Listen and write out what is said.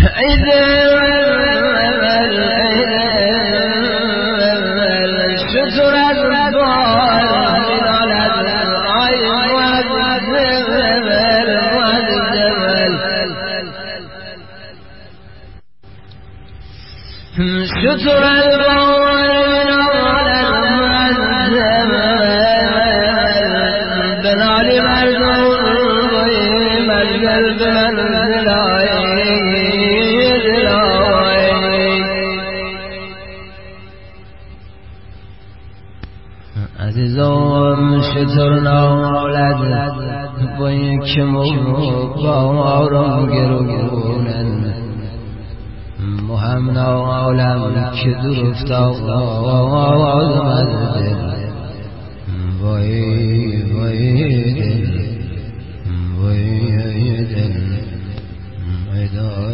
شطر البار شطر بنالی مردم القلب منزلای عزیزم شطر نالد با یک مبارم گرونن مهم عالم که دور افتاد آمد دل وای وای دل وای دل